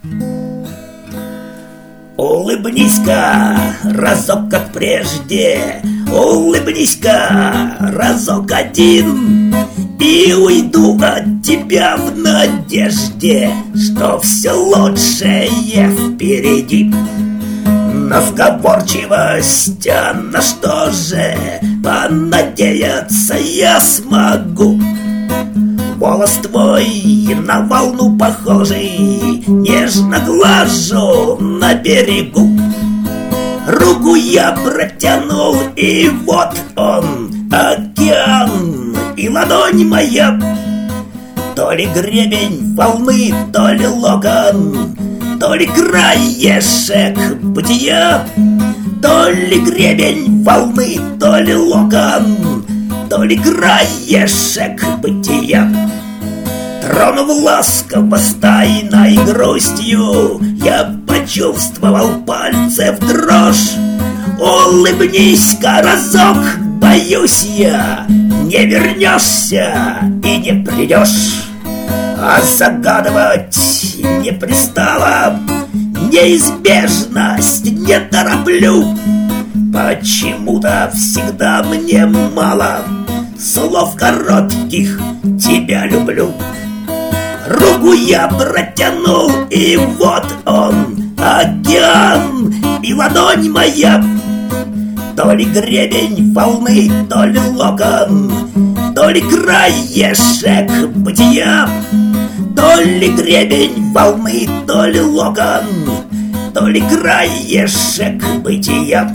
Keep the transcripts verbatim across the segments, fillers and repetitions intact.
Улыбнись-ка разок, как прежде, улыбнись-ка разок один, и уйду от тебя в надежде, что все лучшее впереди. На сговорчивость, а на что же понадеяться я смогу? Голос твой на волну похожий нежно глажу на берегу. Руку я протянул, и вот он, океан, и ладонь моя. То ли гребень волны, то ли локон, то ли краешек бытия. То ли гребень волны, то ли локон, то ли краешек бытия. Тронув ласково с тайной грустью, я почувствовал пальцев дрожь. Улыбнись-ка разок, боюсь я, не вернешься и не придешь. А загадывать не пристало, неизбежность не тороплю. Почему-то всегда мне мало слов коротких «тебя люблю». Руку я протянул, и вот он, океан, и ладонь моя. То ли гребень волны, то ли локон, то ли краешек бытия. То ли гребень волны, то ли локон, то ли краешек бытия.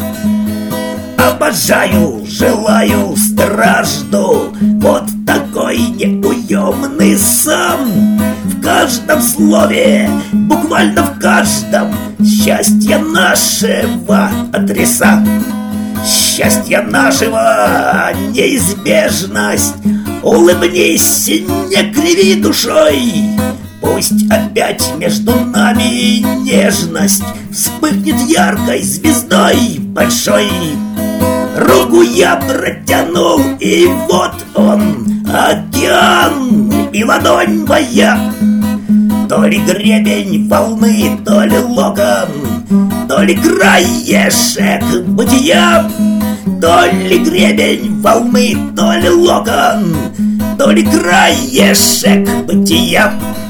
Обожаю, желаю, стражду вот такой неуемный сон. В каждом слове, буквально в каждом, счастье нашего адреса. Счастье нашего неизбежность. Улыбнись, не криви душой. Пусть опять между нами нежность вспыхнет яркой звездой большой. Руку я протянул, и вот он, океан, и ладонь моя. То ли гребень волны, то ли локон, то ли краешек бытия. То ли гребень волны, то ли локон, то ли краешек бытия.